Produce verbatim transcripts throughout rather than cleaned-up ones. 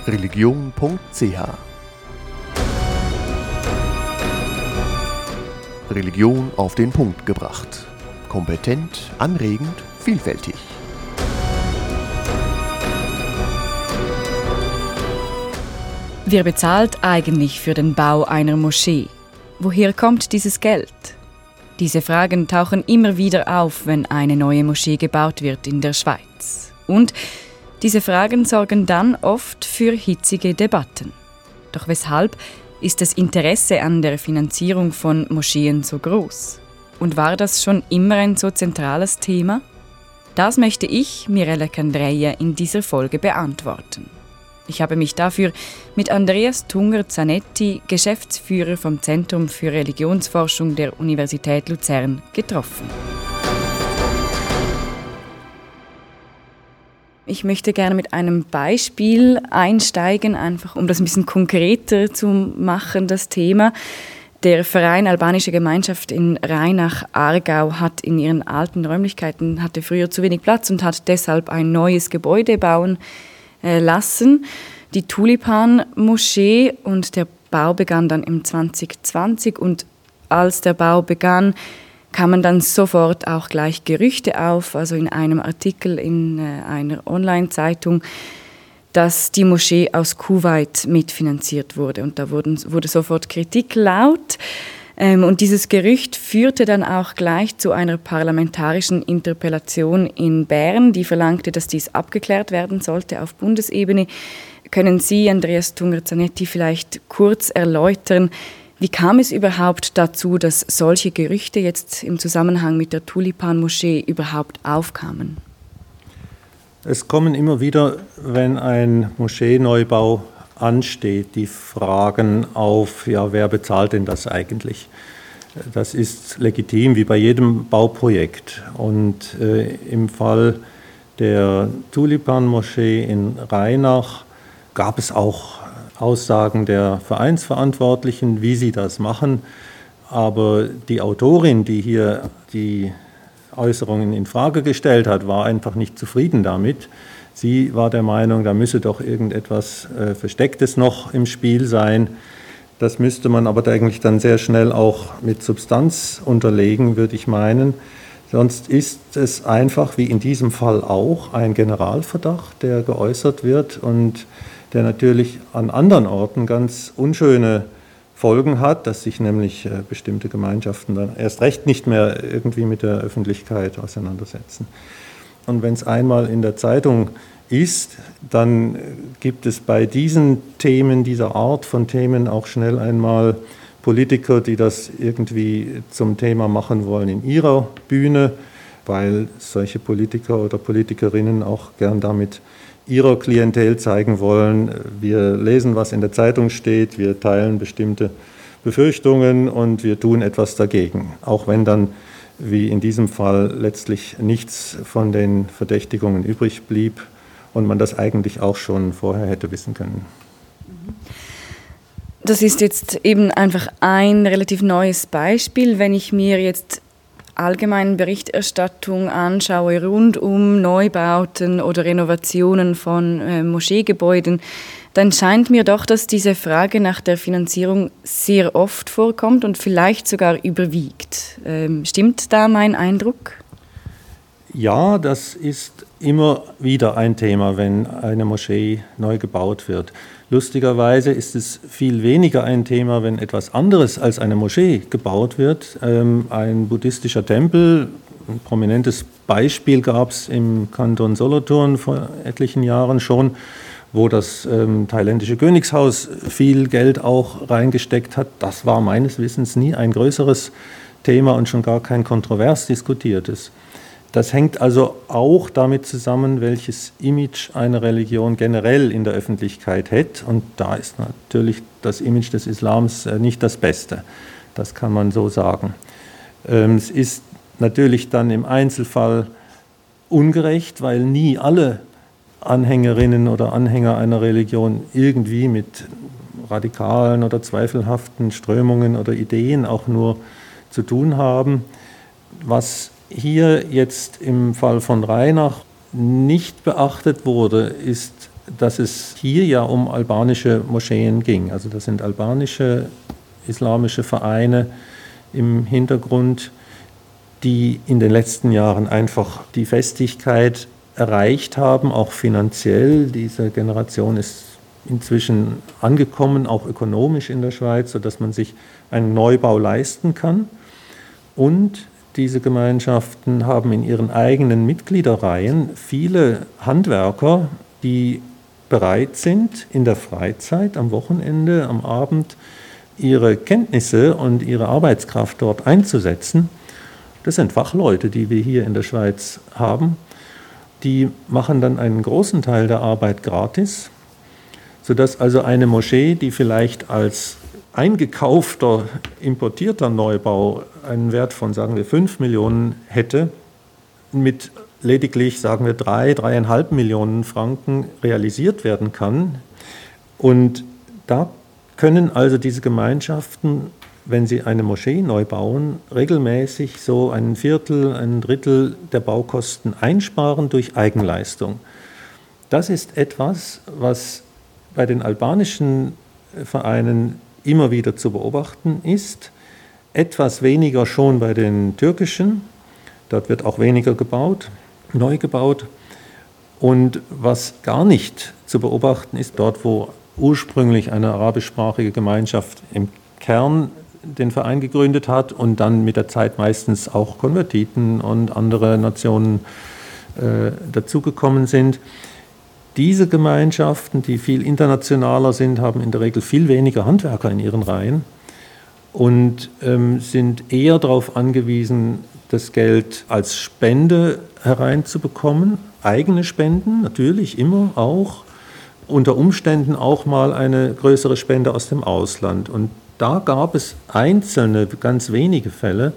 religion punkt c h. Religion auf den Punkt gebracht. Kompetent, anregend, vielfältig. Wer bezahlt eigentlich für den Bau einer Moschee? Woher kommt dieses Geld? Diese Fragen tauchen immer wieder auf, wenn eine neue Moschee gebaut wird in der Schweiz. Und diese Fragen sorgen dann oft für hitzige Debatten. Doch weshalb ist das Interesse an der Finanzierung von Moscheen so groß? Und war das schon immer ein so zentrales Thema? Das möchte ich, Mirella Candreia, in dieser Folge beantworten. Ich habe mich dafür mit Andreas Tunger-Zanetti, Geschäftsführer vom Zentrum für Religionsforschung der Universität Luzern, getroffen. Ich möchte gerne mit einem Beispiel einsteigen, einfach um das ein bisschen konkreter zu machen, das Thema. Der Verein Albanische Gemeinschaft in Rheinach-Aargau hat in ihren alten Räumlichkeiten hatte früher zu wenig Platz und hat deshalb ein neues Gebäude bauen äh, lassen, die Tulipan-Moschee, und der Bau begann dann im zwanzig zwanzig, und als der Bau begann, kamen dann sofort auch gleich Gerüchte auf, also in einem Artikel in äh, einer Online-Zeitung, dass die Moschee aus Kuwait mitfinanziert wurde. Und da wurden, wurde sofort Kritik laut. Ähm, und dieses Gerücht führte dann auch gleich zu einer parlamentarischen Interpellation in Bern, die verlangte, dass dies abgeklärt werden sollte auf Bundesebene. Können Sie, Andreas Tunger-Zanetti, vielleicht kurz erläutern, wie kam es überhaupt dazu, dass solche Gerüchte jetzt im Zusammenhang mit der Tulipan-Moschee überhaupt aufkamen? Es kommen immer wieder, wenn ein Moscheeneubau ansteht, die Fragen auf, ja, wer bezahlt denn das eigentlich? Das ist legitim, wie bei jedem Bauprojekt. Und äh, im Fall der Tulipan-Moschee in Rheinach gab es auch Aussagen der Vereinsverantwortlichen, wie sie das machen. Aber die Autorin, die hier die Äußerungen in Frage gestellt hat, war einfach nicht zufrieden damit. Sie war der Meinung, da müsse doch irgendetwas äh, Verstecktes noch im Spiel sein. Das müsste man aber eigentlich dann sehr schnell auch mit Substanz unterlegen, würde ich meinen. Sonst ist es einfach, wie in diesem Fall auch, ein Generalverdacht, der geäußert wird und der natürlich an anderen Orten ganz unschöne Folgen hat, dass sich nämlich äh, bestimmte Gemeinschaften dann erst recht nicht mehr irgendwie mit der Öffentlichkeit auseinandersetzen. Und wenn es einmal in der Zeitung ist, dann gibt es bei diesen Themen, dieser Art von Themen auch schnell einmal Politiker, die das irgendwie zum Thema machen wollen in ihrer Bühne, weil solche Politiker oder Politikerinnen auch gern damit ihrer Klientel zeigen wollen, wir lesen, was in der Zeitung steht, wir teilen bestimmte Befürchtungen und wir tun etwas dagegen. Auch wenn dann, wie in diesem Fall, letztlich nichts von den Verdächtigungen übrig blieb und man das eigentlich auch schon vorher hätte wissen können. Das ist jetzt eben einfach ein relativ neues Beispiel. Wenn ich mir jetzt allgemeine Berichterstattung anschaue rund um Neubauten oder Renovationen von äh, Moscheegebäuden, dann scheint mir doch, dass diese Frage nach der Finanzierung sehr oft vorkommt und vielleicht sogar überwiegt. Ähm, stimmt da mein Eindruck? Ja, das ist immer wieder ein Thema, wenn eine Moschee neu gebaut wird. Lustigerweise ist es viel weniger ein Thema, wenn etwas anderes als eine Moschee gebaut wird. Ähm, ein buddhistischer Tempel, ein prominentes Beispiel gab es im Kanton Solothurn vor etlichen Jahren schon, wo das ähm, thailändische Königshaus viel Geld auch reingesteckt hat. Das war meines Wissens nie ein größeres Thema und schon gar kein kontrovers diskutiertes. Das hängt also auch damit zusammen, welches Image eine Religion generell in der Öffentlichkeit hat. Und da ist natürlich das Image des Islams nicht das Beste. Das kann man so sagen. Es ist natürlich dann im Einzelfall ungerecht, weil nie alle Anhängerinnen oder Anhänger einer Religion irgendwie mit radikalen oder zweifelhaften Strömungen oder Ideen auch nur zu tun haben. Was hier jetzt im Fall von Rheinach nicht beachtet wurde, ist dass es hier ja um albanische Moscheen ging. Also das sind albanische islamische Vereine im Hintergrund, die in den letzten Jahren einfach die Festigkeit erreicht haben, auch finanziell. Diese Generation ist inzwischen angekommen, auch ökonomisch in der Schweiz, sodass man sich einen Neubau leisten kann. Und diese Gemeinschaften haben in ihren eigenen Mitgliederreihen viele Handwerker, die bereit sind, in der Freizeit, am Wochenende, am Abend ihre Kenntnisse und ihre Arbeitskraft dort einzusetzen. Das sind Fachleute, die wir hier in der Schweiz haben. Die machen dann einen großen Teil der Arbeit gratis, sodass also eine Moschee, die vielleicht als eingekaufter, importierter Neubau einen Wert von, sagen wir, fünf Millionen hätte, mit lediglich, sagen wir, drei, dreieinhalb Millionen Franken realisiert werden kann. Und da können also diese Gemeinschaften, wenn sie eine Moschee neu bauen, regelmäßig so ein Viertel, ein Drittel der Baukosten einsparen durch Eigenleistung. Das ist etwas, was bei den albanischen Vereinen immer wieder zu beobachten ist, etwas weniger schon bei den türkischen, dort wird auch weniger gebaut, neu gebaut. Und was gar nicht zu beobachten ist, dort wo ursprünglich eine arabischsprachige Gemeinschaft im Kern den Verein gegründet hat und dann mit der Zeit meistens auch Konvertiten und andere Nationen äh, dazugekommen sind. Diese Gemeinschaften, die viel internationaler sind, haben in der Regel viel weniger Handwerker in ihren Reihen und ähm, sind eher darauf angewiesen, das Geld als Spende hereinzubekommen, eigene Spenden natürlich immer auch, unter Umständen auch mal eine größere Spende aus dem Ausland. Und da gab es einzelne, ganz wenige Fälle,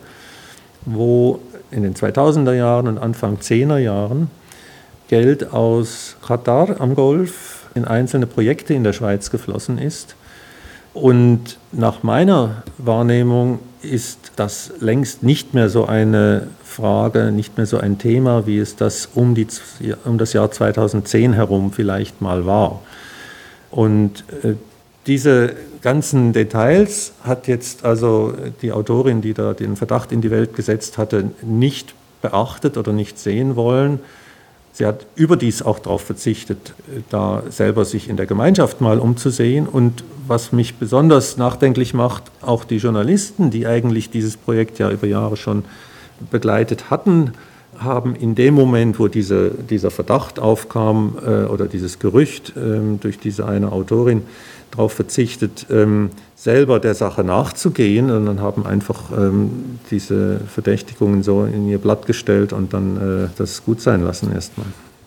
wo in den zweitausender Jahren und Anfang zehner Jahren Geld aus Katar am Golf in einzelne Projekte in der Schweiz geflossen ist. Und nach meiner Wahrnehmung ist das längst nicht mehr so eine Frage, nicht mehr so ein Thema, wie es das um, die, um das Jahr zweitausendzehn herum vielleicht mal war. Und äh, diese ganzen Details hat jetzt also die Autorin, die da den Verdacht in die Welt gesetzt hatte, nicht beachtet oder nicht sehen wollen. Sie hat überdies auch darauf verzichtet, da selber sich in der Gemeinschaft mal umzusehen. Und was mich besonders nachdenklich macht, auch die Journalisten, die eigentlich dieses Projekt ja über Jahre schon begleitet hatten, haben in dem Moment, wo diese, dieser Verdacht aufkam äh, oder dieses Gerücht äh, durch diese eine Autorin, darauf verzichtet, ähm, selber der Sache nachzugehen, und dann haben einfach ähm, diese Verdächtigungen so in ihr Blatt gestellt und dann äh, das gut sein lassen erstmal.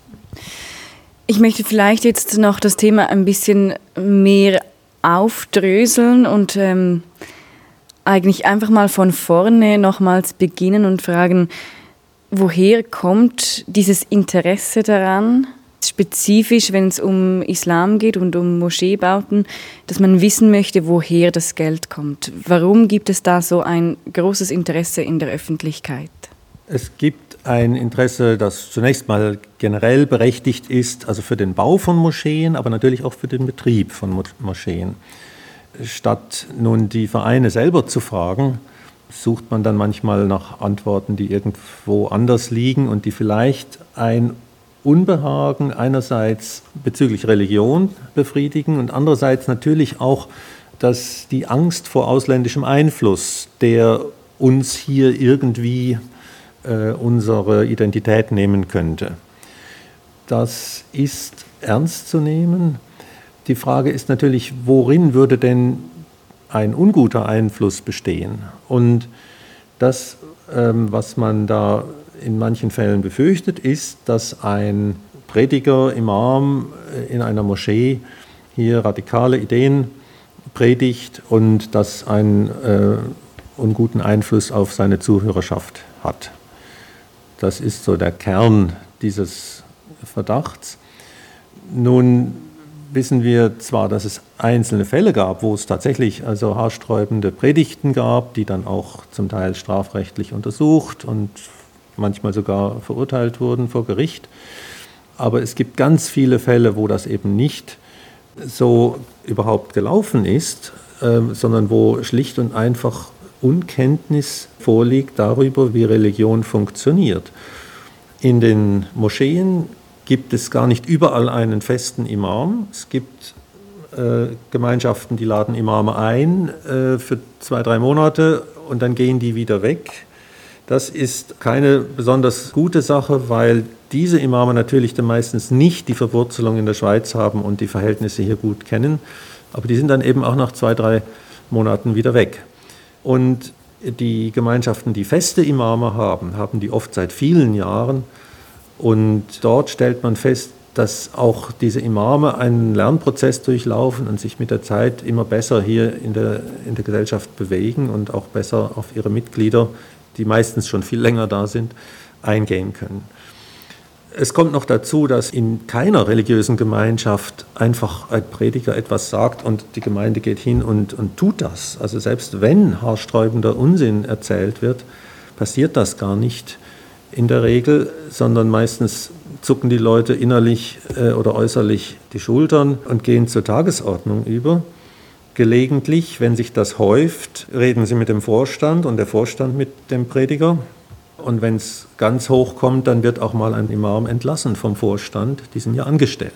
Ich möchte vielleicht jetzt noch das Thema ein bisschen mehr aufdröseln und ähm, eigentlich einfach mal von vorne nochmals beginnen und fragen, woher kommt dieses Interesse daran, spezifisch, wenn es um Islam geht und um Moscheebauten, dass man wissen möchte, woher das Geld kommt. Warum gibt es da so ein großes Interesse in der Öffentlichkeit? Es gibt ein Interesse, das zunächst mal generell berechtigt ist, also für den Bau von Moscheen, aber natürlich auch für den Betrieb von Moscheen. Statt nun die Vereine selber zu fragen, sucht man dann manchmal nach Antworten, die irgendwo anders liegen und die vielleicht ein Unbehagen einerseits bezüglich Religion befriedigen und andererseits natürlich auch, dass die Angst vor ausländischem Einfluss, der uns hier irgendwie äh, unsere Identität nehmen könnte. Das ist ernst zu nehmen. Die Frage ist natürlich, worin würde denn ein unguter Einfluss bestehen? Und das, ähm, was man da in manchen Fällen befürchtet, ist, dass ein Prediger, Imam in einer Moschee hier radikale Ideen predigt und das einen äh, unguten Einfluss auf seine Zuhörerschaft hat. Das ist so der Kern dieses Verdachts. Nun wissen wir zwar, dass es einzelne Fälle gab, wo es tatsächlich also haarsträubende Predigten gab, die dann auch zum Teil strafrechtlich untersucht und manchmal sogar verurteilt wurden vor Gericht. Aber es gibt ganz viele Fälle, wo das eben nicht so überhaupt gelaufen ist, äh, sondern wo schlicht und einfach Unkenntnis vorliegt darüber, wie Religion funktioniert. In den Moscheen gibt es gar nicht überall einen festen Imam. Es gibt äh, Gemeinschaften, die laden Imame ein äh, für zwei, drei Monate und dann gehen die wieder weg. Das ist keine besonders gute Sache, weil diese Imame natürlich dann meistens nicht die Verwurzelung in der Schweiz haben und die Verhältnisse hier gut kennen. Aber die sind dann eben auch nach zwei, drei Monaten wieder weg. Und die Gemeinschaften, die feste Imame haben, haben die oft seit vielen Jahren. Und dort stellt man fest, dass auch diese Imame einen Lernprozess durchlaufen und sich mit der Zeit immer besser hier in der, in der Gesellschaft bewegen und auch besser auf ihre Mitglieder, die meistens schon viel länger da sind, eingehen können. Es kommt noch dazu, dass in keiner religiösen Gemeinschaft einfach ein Prediger etwas sagt und die Gemeinde geht hin und, und tut das. Also selbst wenn haarsträubender Unsinn erzählt wird, passiert das gar nicht in der Regel, sondern meistens zucken die Leute innerlich äh, oder äußerlich die Schultern und gehen zur Tagesordnung über. Gelegentlich, wenn sich das häuft, reden sie mit dem Vorstand und der Vorstand mit dem Prediger. Und wenn es ganz hoch kommt, dann wird auch mal ein Imam entlassen vom Vorstand, die sind ja angestellt.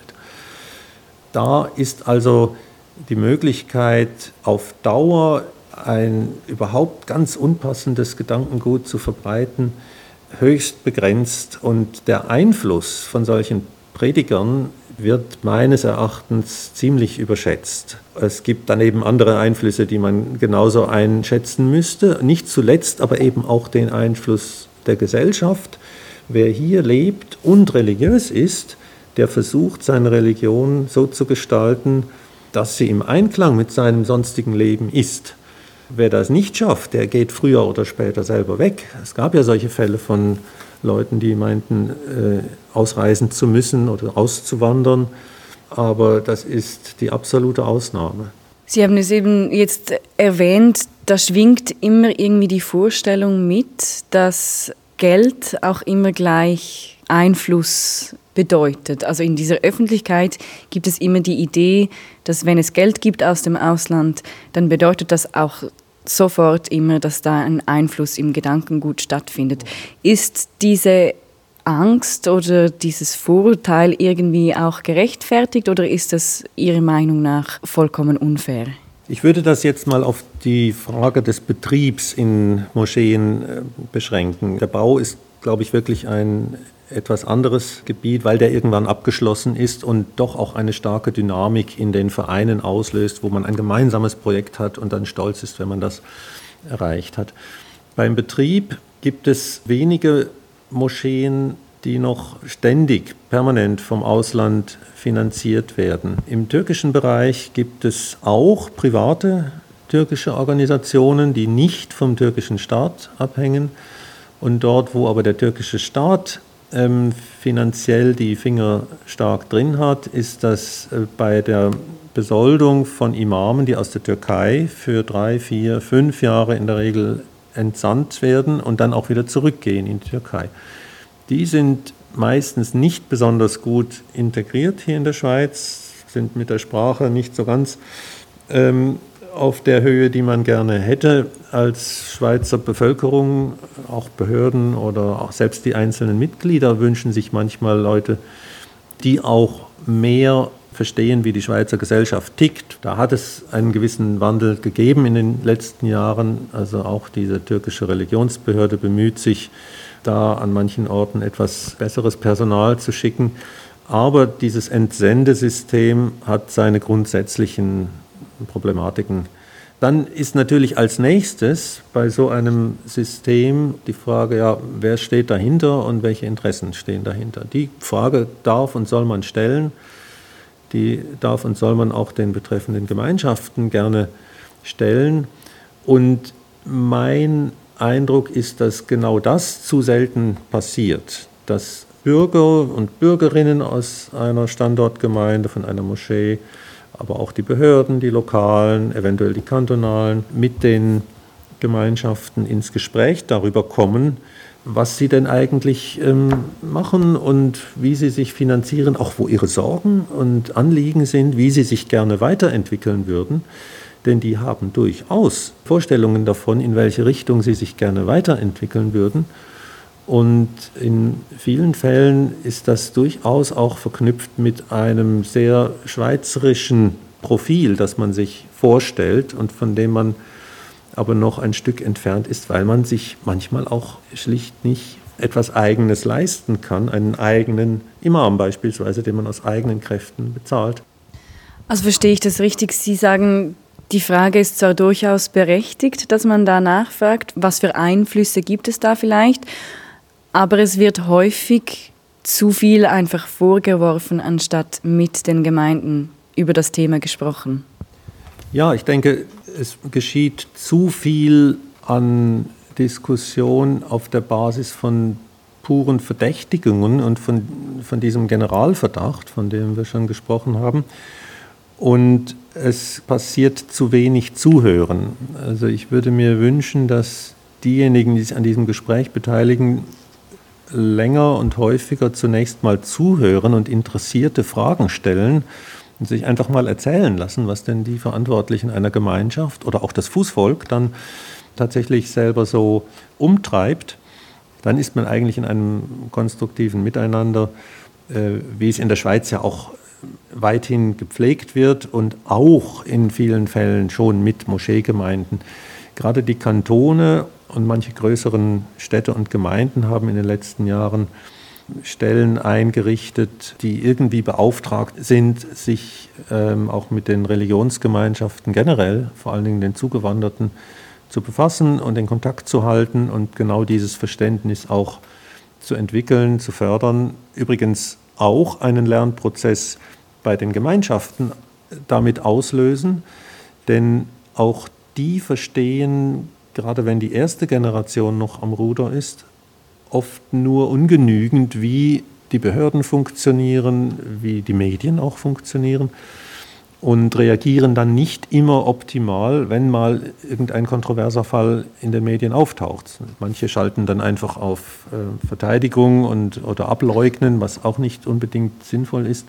Da ist also die Möglichkeit, auf Dauer ein überhaupt ganz unpassendes Gedankengut zu verbreiten, höchst begrenzt. Und der Einfluss von solchen Predigern wird meines Erachtens ziemlich überschätzt. Es gibt dann eben andere Einflüsse, die man genauso einschätzen müsste. Nicht zuletzt aber eben auch den Einfluss der Gesellschaft. Wer hier lebt und religiös ist, der versucht, seine Religion so zu gestalten, dass sie im Einklang mit seinem sonstigen Leben ist. Wer das nicht schafft, der geht früher oder später selber weg. Es gab ja solche Fälle von Leuten, die meinten, äh, ausreisen zu müssen oder auszuwandern. Aber das ist die absolute Ausnahme. Sie haben es eben jetzt erwähnt, da schwingt immer irgendwie die Vorstellung mit, dass Geld auch immer gleich Einfluss bedeutet. Also in dieser Öffentlichkeit gibt es immer die Idee, dass wenn es Geld gibt aus dem Ausland, dann bedeutet das auch sofort immer, dass da ein Einfluss im Gedankengut stattfindet. Ist diese Angst oder dieses Vorurteil irgendwie auch gerechtfertigt oder ist das Ihrer Meinung nach vollkommen unfair? Ich würde das jetzt mal auf die Frage des Betriebs in Moscheen beschränken. Der Bau ist, glaube ich, wirklich ein etwas anderes Gebiet, weil der irgendwann abgeschlossen ist und doch auch eine starke Dynamik in den Vereinen auslöst, wo man ein gemeinsames Projekt hat und dann stolz ist, wenn man das erreicht hat. Beim Betrieb gibt es wenige Moscheen, die noch ständig, permanent vom Ausland finanziert werden. Im türkischen Bereich gibt es auch private türkische Organisationen, die nicht vom türkischen Staat abhängen. Und dort, wo aber der türkische Staat ähm, finanziell die Finger stark drin hat, ist das äh, bei der Besoldung von Imamen, die aus der Türkei für drei, vier, fünf Jahre in der Regel entsandt werden und dann auch wieder zurückgehen in die Türkei. Die sind meistens nicht besonders gut integriert hier in der Schweiz, sind mit der Sprache nicht so ganz ähm, auf der Höhe, die man gerne hätte als Schweizer Bevölkerung. Auch Behörden oder auch selbst die einzelnen Mitglieder wünschen sich manchmal Leute, die auch mehr verstehen, wie die Schweizer Gesellschaft tickt. Da hat es einen gewissen Wandel gegeben in den letzten Jahren. Also auch diese türkische Religionsbehörde bemüht sich, da an manchen Orten etwas besseres Personal zu schicken. Aber dieses Entsendesystem hat seine grundsätzlichen Problematiken. Dann ist natürlich als nächstes bei so einem System die Frage, ja, wer steht dahinter und welche Interessen stehen dahinter. Die Frage darf und soll man stellen. Die darf und soll man auch den betreffenden Gemeinschaften gerne stellen. Und mein Eindruck ist, dass genau das zu selten passiert, dass Bürger und Bürgerinnen aus einer Standortgemeinde, von einer Moschee, aber auch die Behörden, die lokalen, eventuell die kantonalen, mit den Gemeinschaften ins Gespräch darüber kommen, was sie denn eigentlich ähm, machen und wie sie sich finanzieren, auch wo ihre Sorgen und Anliegen sind, wie sie sich gerne weiterentwickeln würden. Denn die haben durchaus Vorstellungen davon, in welche Richtung sie sich gerne weiterentwickeln würden. Und in vielen Fällen ist das durchaus auch verknüpft mit einem sehr schweizerischen Profil, das man sich vorstellt und von dem man aber noch ein Stück entfernt ist, weil man sich manchmal auch schlicht nicht etwas Eigenes leisten kann, einen eigenen Imam beispielsweise, den man aus eigenen Kräften bezahlt. Also verstehe ich das richtig? Sie sagen, die Frage ist zwar durchaus berechtigt, dass man da nachfragt, was für Einflüsse gibt es da vielleicht, aber es wird häufig zu viel einfach vorgeworfen, anstatt mit den Gemeinden über das Thema gesprochen. Ja, ich denke, es geschieht zu viel an Diskussion auf der Basis von puren Verdächtigungen und von, von diesem Generalverdacht, von dem wir schon gesprochen haben. Und es passiert zu wenig Zuhören. Also ich würde mir wünschen, dass diejenigen, die sich an diesem Gespräch beteiligen, länger und häufiger zunächst mal zuhören und interessierte Fragen stellen und sich einfach mal erzählen lassen, was denn die Verantwortlichen einer Gemeinschaft oder auch das Fußvolk dann tatsächlich selber so umtreibt. Dann ist man eigentlich in einem konstruktiven Miteinander, äh, wie es in der Schweiz ja auch weithin gepflegt wird und auch in vielen Fällen schon mit Moscheegemeinden. Gerade die Kantone und manche größeren Städte und Gemeinden haben in den letzten Jahren Stellen eingerichtet, die irgendwie beauftragt sind, sich ähm, auch mit den Religionsgemeinschaften generell, vor allen Dingen den Zugewanderten, zu befassen und in Kontakt zu halten und genau dieses Verständnis auch zu entwickeln, zu fördern. Übrigens auch einen Lernprozess bei den Gemeinschaften damit auslösen, denn auch die verstehen, gerade wenn die erste Generation noch am Ruder ist, oft nur ungenügend, wie die Behörden funktionieren, wie die Medien auch funktionieren und reagieren dann nicht immer optimal, wenn mal irgendein kontroverser Fall in den Medien auftaucht. Manche schalten dann einfach auf äh, Verteidigung und, oder Ableugnen, was auch nicht unbedingt sinnvoll ist,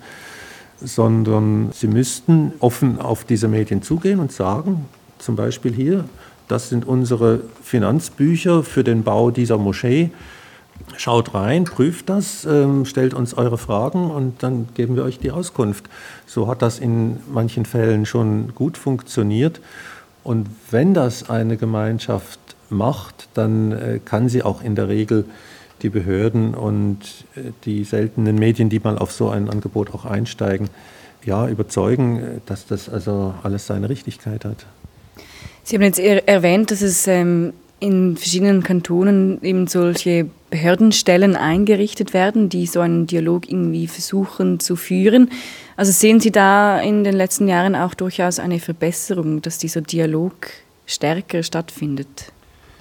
sondern sie müssten offen auf diese Medien zugehen und sagen, zum Beispiel hier, das sind unsere Finanzbücher für den Bau dieser Moschee. Schaut rein, prüft das, ähm, stellt uns eure Fragen und dann geben wir euch die Auskunft. So hat das in manchen Fällen schon gut funktioniert. Und wenn das eine Gemeinschaft macht, dann äh, kann sie auch in der Regel die Behörden und äh, die seltenen Medien, die mal auf so ein Angebot auch einsteigen, ja, überzeugen, dass das also alles seine Richtigkeit hat. Sie haben jetzt erwähnt, dass es ähm, in verschiedenen Kantonen eben solche Behördenstellen eingerichtet werden, die so einen Dialog irgendwie versuchen zu führen. Also sehen Sie da in den letzten Jahren auch durchaus eine Verbesserung, dass dieser Dialog stärker stattfindet?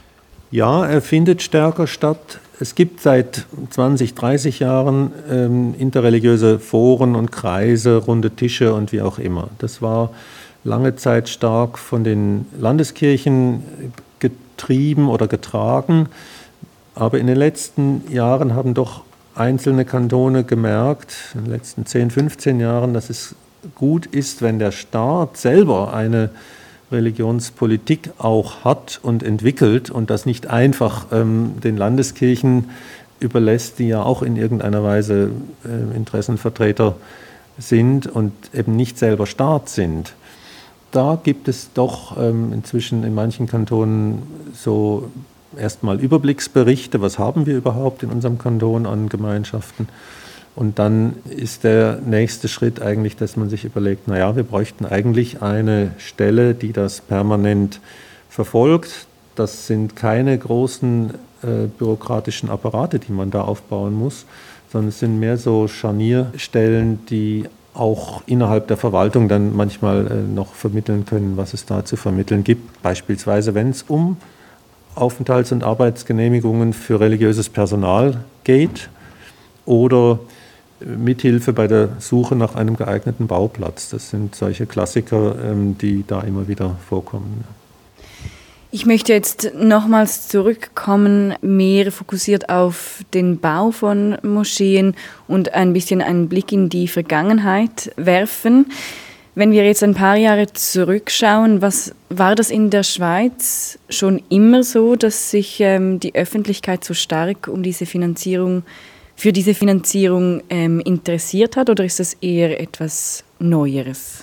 Ja, er findet stärker statt. Es gibt seit zwanzig, dreißig Jahren ähm, interreligiöse Foren und Kreise, runde Tische und wie auch immer. Das war lange Zeit stark von den Landeskirchen getrieben oder getragen. Aber in den letzten Jahren haben doch einzelne Kantone gemerkt, in den letzten zehn, fünfzehn Jahren, dass es gut ist, wenn der Staat selber eine Religionspolitik auch hat und entwickelt und das nicht einfach ähm, den Landeskirchen überlässt, die ja auch in irgendeiner Weise äh, Interessenvertreter sind und eben nicht selber Staat sind. Da gibt es doch ähm, inzwischen in manchen Kantonen so erstmal Überblicksberichte, was haben wir überhaupt in unserem Kanton an Gemeinschaften. Und dann ist der nächste Schritt eigentlich, dass man sich überlegt, naja, wir bräuchten eigentlich eine Stelle, die das permanent verfolgt. Das sind keine großen äh, bürokratischen Apparate, die man da aufbauen muss, sondern es sind mehr so Scharnierstellen, die auch innerhalb der Verwaltung dann manchmal äh, noch vermitteln können, was es da zu vermitteln gibt. Beispielsweise, wenn es um Aufenthalts- und Arbeitsgenehmigungen für religiöses Personal geht oder Mithilfe bei der Suche nach einem geeigneten Bauplatz. Das sind solche Klassiker, die da immer wieder vorkommen. Ich möchte jetzt nochmals zurückkommen, mehr fokussiert auf den Bau von Moscheen und ein bisschen einen Blick in die Vergangenheit werfen. Wenn wir jetzt ein paar Jahre zurückschauen, was war das in der Schweiz schon immer so, dass sich ähm, die Öffentlichkeit so stark um diese Finanzierung, für diese Finanzierung ähm, interessiert hat, oder ist das eher etwas Neueres?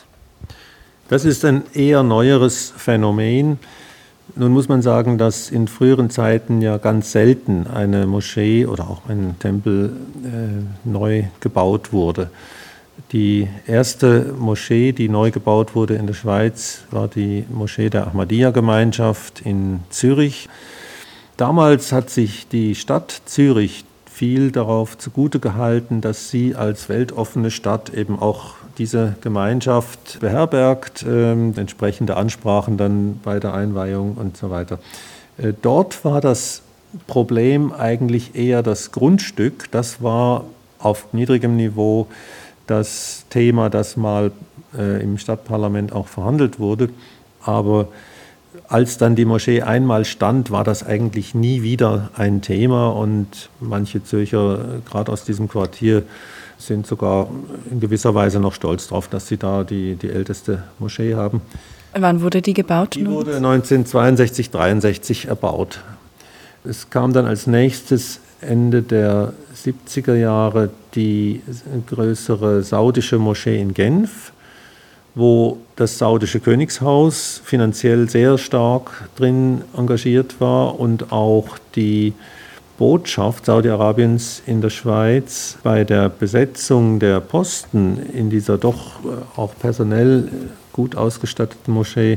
Das ist ein eher neueres Phänomen. Nun muss man sagen, dass in früheren Zeiten ja ganz selten eine Moschee oder auch ein Tempel äh, neu gebaut wurde. Die erste Moschee, die neu gebaut wurde in der Schweiz, war die Moschee der Ahmadiyya-Gemeinschaft in Zürich. Damals hat sich die Stadt Zürich viel darauf zugute gehalten, dass sie als weltoffene Stadt eben auch diese Gemeinschaft beherbergt, äh, entsprechende Ansprachen dann bei der Einweihung und so weiter. Äh, dort war das Problem eigentlich eher das Grundstück. Das war auf niedrigem Niveau das Thema, das mal äh, im Stadtparlament auch verhandelt wurde. Aber als dann die Moschee einmal stand, war das eigentlich nie wieder ein Thema. Und manche Zürcher, gerade aus diesem Quartier, sind sogar in gewisser Weise noch stolz darauf, dass sie da die, die älteste Moschee haben. Wann wurde die gebaut? Die wurde neunzehnhundertzweiundsechzig, dreiundsechzig erbaut. Es kam dann als nächstes Ende der siebziger Jahre die größere saudische Moschee in Genf, wo das saudische Königshaus finanziell sehr stark drin engagiert war und auch die Botschaft Saudi-Arabiens in der Schweiz bei der Besetzung der Posten in dieser doch auch personell gut ausgestatteten Moschee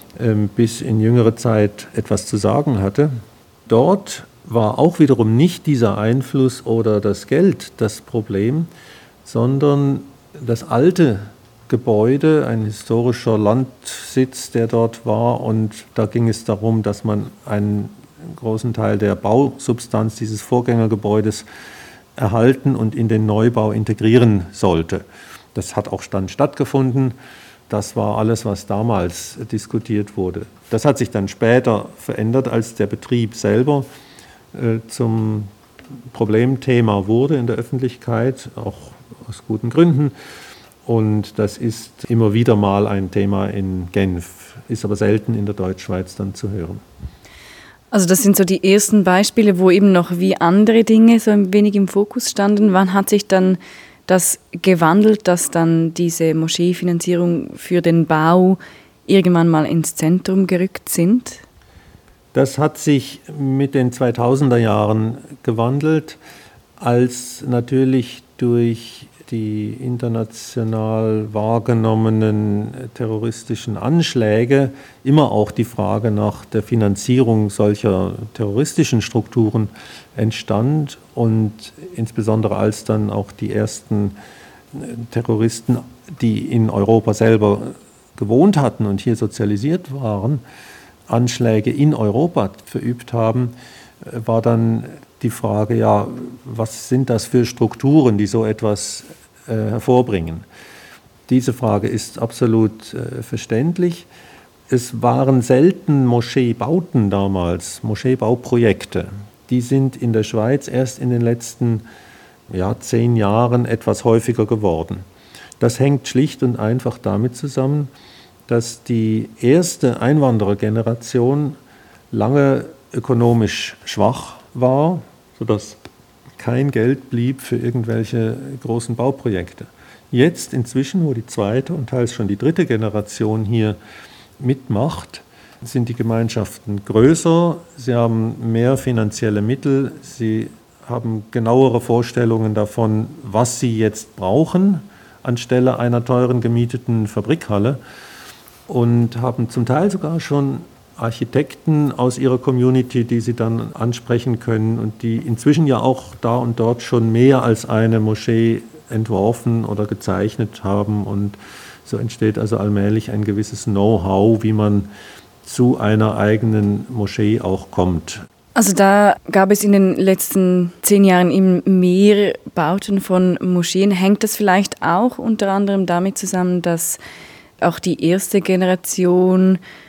bis in jüngere Zeit etwas zu sagen hatte. Dort war auch wiederum nicht dieser Einfluss oder das Geld das Problem, sondern das alte Gebäude, ein historischer Landsitz, der dort war. Und da ging es darum, dass man einen großen Teil der Bausubstanz dieses Vorgängergebäudes erhalten und in den Neubau integrieren sollte. Das hat auch dann stattgefunden. Das war alles, was damals diskutiert wurde. Das hat sich dann später verändert, als der Betrieb selber äh, zum Problemthema wurde in der Öffentlichkeit, auch aus guten Gründen. Und das ist immer wieder mal ein Thema in Genf, ist aber selten in der Deutschschweiz dann zu hören. Also das sind so die ersten Beispiele, wo eben noch wie andere Dinge so ein wenig im Fokus standen. Wann hat sich dann das gewandelt, dass dann diese Moscheefinanzierung für den Bau irgendwann mal ins Zentrum gerückt sind? Das hat sich mit den zweitausender Jahren gewandelt, als natürlich durch die international wahrgenommenen terroristischen Anschläge immer auch die Frage nach der Finanzierung solcher terroristischen Strukturen entstand und insbesondere als dann auch die ersten Terroristen, die in Europa selber gewohnt hatten und hier sozialisiert waren, Anschläge in Europa verübt haben, war dann die Frage, ja, was sind das für Strukturen, die so etwas äh, hervorbringen? Diese Frage ist absolut äh, verständlich. Es waren selten Moscheebauten damals, Moscheebauprojekte. Die sind in der Schweiz erst in den letzten ja, zehn Jahren etwas häufiger geworden. Das hängt schlicht und einfach damit zusammen, dass die erste Einwanderergeneration lange ökonomisch schwach war, sodass kein Geld blieb für irgendwelche großen Bauprojekte. Jetzt inzwischen, wo die zweite und teils schon die dritte Generation hier mitmacht, sind die Gemeinschaften größer, sie haben mehr finanzielle Mittel, sie haben genauere Vorstellungen davon, was sie jetzt brauchen, anstelle einer teuren gemieteten Fabrikhalle, und haben zum Teil sogar schon Architekten aus ihrer Community, die sie dann ansprechen können und die inzwischen ja auch da und dort schon mehr als eine Moschee entworfen oder gezeichnet haben. Und so entsteht also allmählich ein gewisses Know-how, wie man zu einer eigenen Moschee auch kommt. Also da gab es in den letzten zehn Jahren eben mehr Bauten von Moscheen. Hängt das vielleicht auch unter anderem damit zusammen, dass auch die erste Generation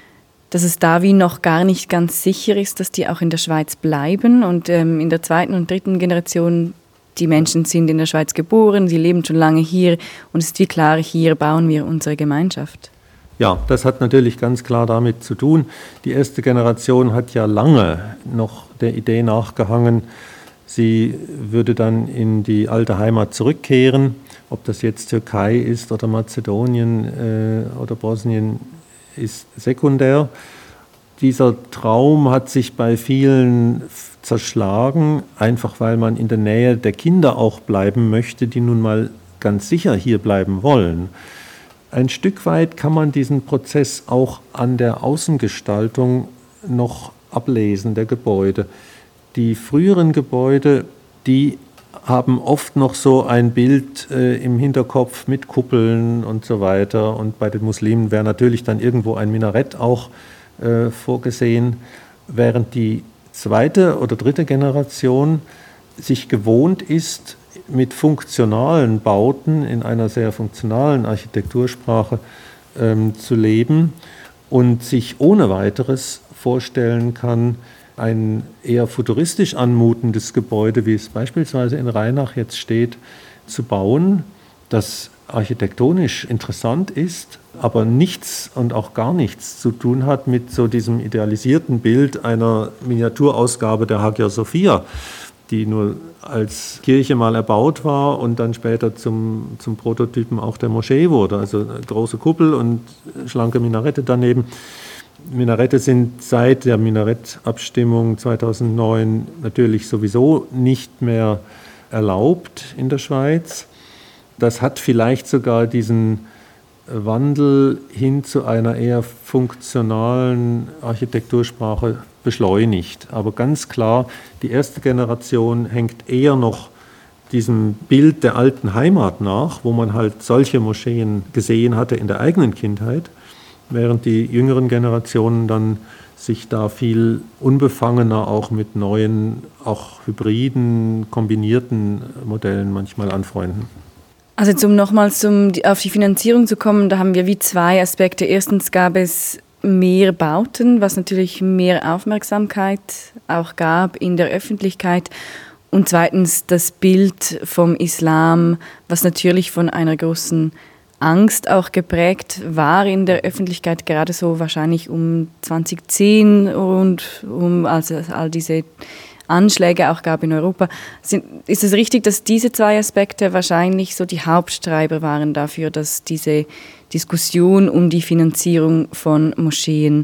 dass es da wie noch gar nicht ganz sicher ist, dass die auch in der Schweiz bleiben. Und ähm, in der zweiten und dritten Generation, die Menschen sind in der Schweiz geboren, sie leben schon lange hier und es ist wie klar, hier bauen wir unsere Gemeinschaft. Ja, das hat natürlich ganz klar damit zu tun. Die erste Generation hat ja lange noch der Idee nachgehangen, sie würde dann in die alte Heimat zurückkehren, ob das jetzt Türkei ist oder Mazedonien äh, oder Bosnien, ist sekundär. Dieser Traum hat sich bei vielen zerschlagen, einfach weil man in der Nähe der Kinder auch bleiben möchte, die nun mal ganz sicher hier bleiben wollen. Ein Stück weit kann man diesen Prozess auch an der Außengestaltung noch ablesen, der Gebäude. Die früheren Gebäude, die haben oft noch so ein Bild äh, im Hinterkopf mit Kuppeln und so weiter. Und bei den Muslimen wäre natürlich dann irgendwo ein Minarett auch äh, vorgesehen, während die zweite oder dritte Generation sich gewohnt ist, mit funktionalen Bauten in einer sehr funktionalen Architektursprache ähm, zu leben und sich ohne weiteres vorstellen kann, ein eher futuristisch anmutendes Gebäude, wie es beispielsweise in Rheinach jetzt steht, zu bauen, das architektonisch interessant ist, aber nichts und auch gar nichts zu tun hat mit so diesem idealisierten Bild einer Miniaturausgabe der Hagia Sophia, die nur als Kirche mal erbaut war und dann später zum, zum Prototypen auch der Moschee wurde. Also eine große Kuppel und schlanke Minarette daneben. Minarette sind seit der Minarettabstimmung zweitausendneun natürlich sowieso nicht mehr erlaubt in der Schweiz. Das hat vielleicht sogar diesen Wandel hin zu einer eher funktionalen Architektursprache beschleunigt. Aber ganz klar, die erste Generation hängt eher noch diesem Bild der alten Heimat nach, wo man halt solche Moscheen gesehen hatte in der eigenen Kindheit, während die jüngeren Generationen dann sich da viel unbefangener auch mit neuen, auch hybriden, kombinierten Modellen manchmal anfreunden. Also um nochmals um auf die Finanzierung zu kommen, da haben wir wie zwei Aspekte. Erstens gab es mehr Bauten, was natürlich mehr Aufmerksamkeit auch gab in der Öffentlichkeit. Und zweitens das Bild vom Islam, was natürlich von einer großen Angst auch geprägt war in der Öffentlichkeit, gerade so wahrscheinlich um zweitausendzehn und um als es all diese Anschläge auch gab in Europa. Sind, ist es richtig, dass diese zwei Aspekte wahrscheinlich so die Haupttreiber waren dafür, dass diese Diskussion um die Finanzierung von Moscheen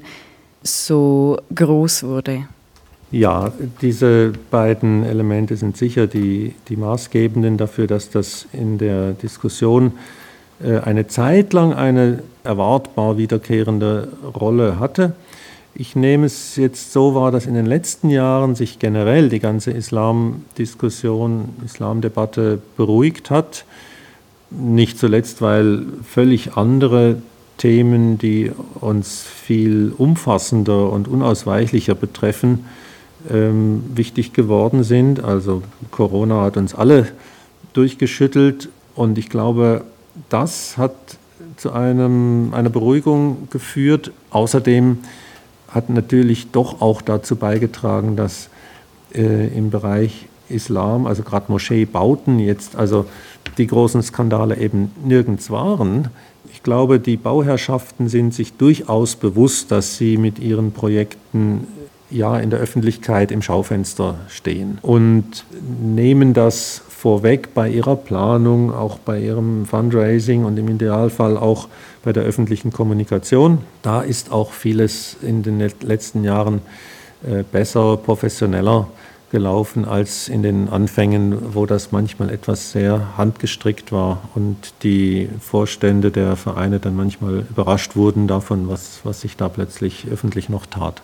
so groß wurde? Ja, diese beiden Elemente sind sicher die, die maßgebenden dafür, dass das in der Diskussion äh, eine Zeit lang eine erwartbar wiederkehrende Rolle hatte. Ich nehme es jetzt so wahr, dass in den letzten Jahren sich generell die ganze Islamdiskussion, Islamdebatte beruhigt hat. Nicht zuletzt, weil völlig andere Themen, die uns viel umfassender und unausweichlicher betreffen, ähm, wichtig geworden sind. Also Corona hat uns alle durchgeschüttelt und ich glaube, das hat zu einem, einer Beruhigung geführt. Außerdem hat natürlich doch auch dazu beigetragen, dass äh, im Bereich Islam, also gerade Moscheebauten jetzt, also die großen Skandale eben nirgends waren. Ich glaube, die Bauherrschaften sind sich durchaus bewusst, dass sie mit ihren Projekten ja in der Öffentlichkeit im Schaufenster stehen und nehmen das vorweg bei ihrer Planung, auch bei ihrem Fundraising und im Idealfall auch bei der öffentlichen Kommunikation. Da ist auch vieles in den letzten Jahren äh, besser, professioneller gelaufen als in den Anfängen, wo das manchmal etwas sehr handgestrickt war und die Vorstände der Vereine dann manchmal überrascht wurden davon, was, was sich da plötzlich öffentlich noch tat.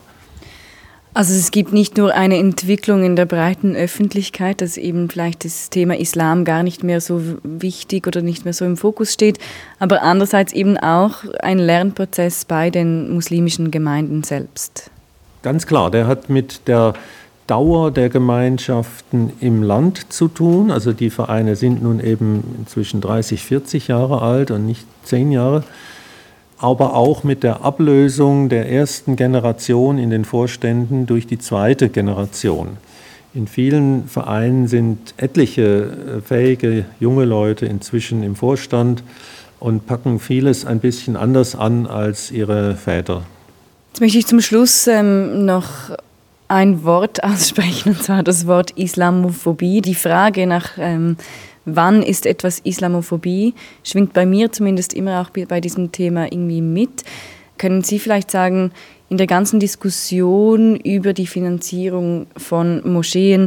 Also es gibt nicht nur eine Entwicklung in der breiten Öffentlichkeit, dass eben vielleicht das Thema Islam gar nicht mehr so wichtig oder nicht mehr so im Fokus steht, aber andererseits eben auch ein Lernprozess bei den muslimischen Gemeinden selbst. Ganz klar, der hat mit der Dauer der Gemeinschaften im Land zu tun. Also die Vereine sind nun eben inzwischen dreißig, vierzig Jahre alt und nicht zehn Jahre. aber auch mit der Ablösung der ersten Generation in den Vorständen durch die zweite Generation. In vielen Vereinen sind etliche fähige junge Leute inzwischen im Vorstand und packen vieles ein bisschen anders an als ihre Väter. Jetzt möchte ich zum Schluss ähm, noch ein Wort aussprechen, und zwar das Wort Islamophobie. Die Frage nach, ähm, wann ist etwas Islamophobie, schwingt bei mir zumindest immer auch bei diesem Thema irgendwie mit. Können Sie vielleicht sagen, in der ganzen Diskussion über die Finanzierung von Moscheen,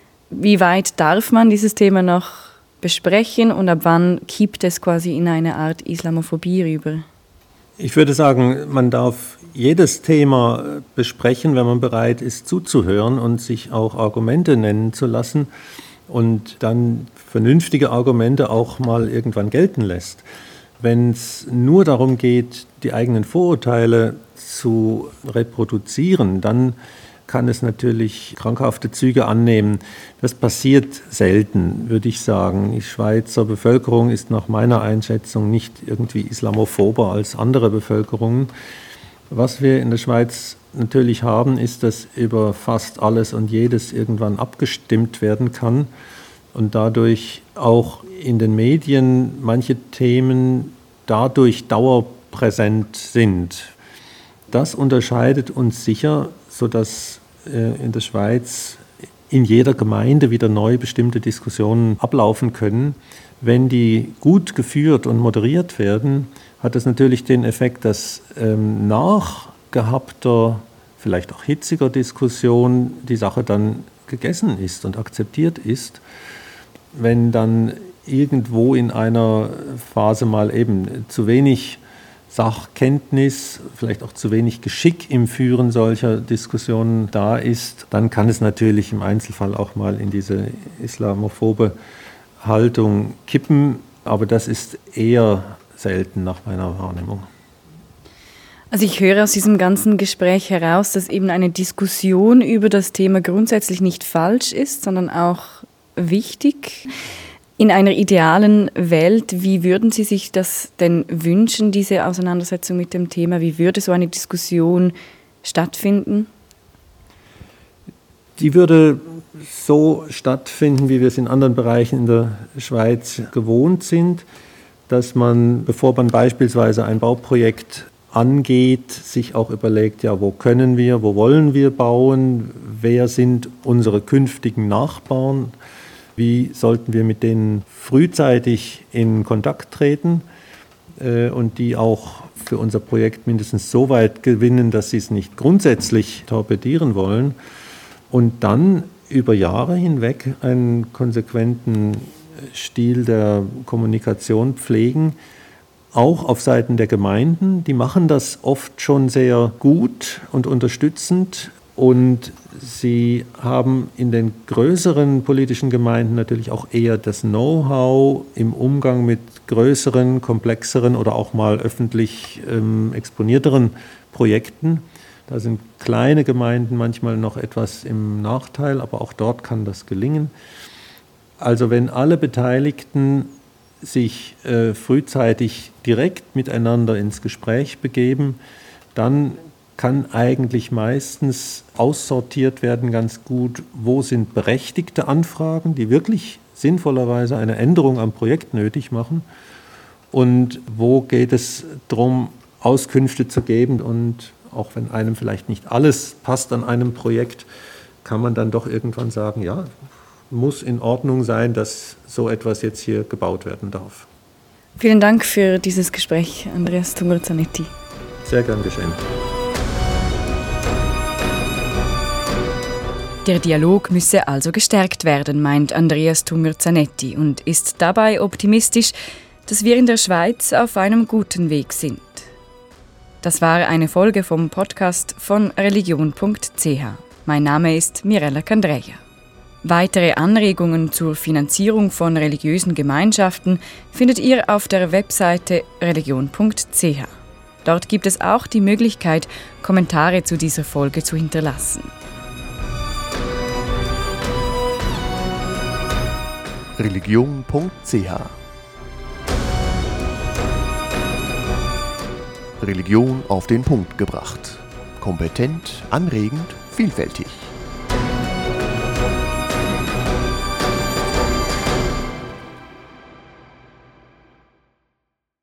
wie weit darf man dieses Thema noch besprechen und ab wann kippt es quasi in eine Art Islamophobie rüber? Ich würde sagen, man darf jedes Thema besprechen, wenn man bereit ist zuzuhören und sich auch Argumente nennen zu lassen und dann vernünftige Argumente auch mal irgendwann gelten lässt. Wenn es nur darum geht, die eigenen Vorurteile zu reproduzieren, dann kann es natürlich krankhafte Züge annehmen. Das passiert selten, würde ich sagen. Die Schweizer Bevölkerung ist nach meiner Einschätzung nicht irgendwie islamophober als andere Bevölkerungen. Was wir in der Schweiz natürlich haben, ist, dass über fast alles und jedes irgendwann abgestimmt werden kann und dadurch auch in den Medien manche Themen dadurch dauerpräsent sind. Das unterscheidet uns sicher, sodass äh, in der Schweiz in jeder Gemeinde wieder neu bestimmte Diskussionen ablaufen können. Wenn die gut geführt und moderiert werden, hat das natürlich den Effekt, dass ähm, nach gehabter, vielleicht auch hitziger Diskussion die Sache dann gegessen ist und akzeptiert ist. Wenn dann irgendwo in einer Phase mal eben zu wenig Sachkenntnis, vielleicht auch zu wenig Geschick im Führen solcher Diskussionen da ist, dann kann es natürlich im Einzelfall auch mal in diese islamophobe Haltung kippen, aber das ist eher selten nach meiner Wahrnehmung. Also ich höre aus diesem ganzen Gespräch heraus, dass eben eine Diskussion über das Thema grundsätzlich nicht falsch ist, sondern auch wichtig. In einer idealen Welt, wie würden Sie sich das denn wünschen, diese Auseinandersetzung mit dem Thema? Wie würde so eine Diskussion stattfinden? Die würde so stattfinden, wie wir es in anderen Bereichen in der Schweiz gewohnt sind, dass man, bevor man beispielsweise ein Bauprojekt angeht, sich auch überlegt, ja, wo können wir, wo wollen wir bauen, wer sind unsere künftigen Nachbarn, wie sollten wir mit denen frühzeitig in Kontakt treten äh, und die auch für unser Projekt mindestens so weit gewinnen, dass sie es nicht grundsätzlich torpedieren wollen und dann über Jahre hinweg einen konsequenten Stil der Kommunikation pflegen, auch auf Seiten der Gemeinden. Die machen das oft schon sehr gut und unterstützend und sie haben in den größeren politischen Gemeinden natürlich auch eher das Know-how im Umgang mit größeren, komplexeren oder auch mal öffentlich ähm, exponierteren Projekten. Da sind kleine Gemeinden manchmal noch etwas im Nachteil, aber auch dort kann das gelingen. Also wenn alle Beteiligten sich äh, frühzeitig direkt miteinander ins Gespräch begeben, dann kann eigentlich meistens aussortiert werden ganz gut, wo sind berechtigte Anfragen, die wirklich sinnvollerweise eine Änderung am Projekt nötig machen und wo geht es darum, Auskünfte zu geben und auch wenn einem vielleicht nicht alles passt an einem Projekt, kann man dann doch irgendwann sagen, ja, muss in Ordnung sein, dass so etwas jetzt hier gebaut werden darf. Vielen Dank für dieses Gespräch, Andreas Tunger-Zanetti. Sehr gern geschehen. Der Dialog müsse also gestärkt werden, meint Andreas Tunger-Zanetti und ist dabei optimistisch, dass wir in der Schweiz auf einem guten Weg sind. Das war eine Folge vom Podcast von religion punkt c h. Mein Name ist Mirella Candreja. Weitere Anregungen zur Finanzierung von religiösen Gemeinschaften findet ihr auf der Webseite religion punkt c h. Dort gibt es auch die Möglichkeit, Kommentare zu dieser Folge zu hinterlassen. religion punkt c h Religion auf den Punkt gebracht. Kompetent, anregend, vielfältig.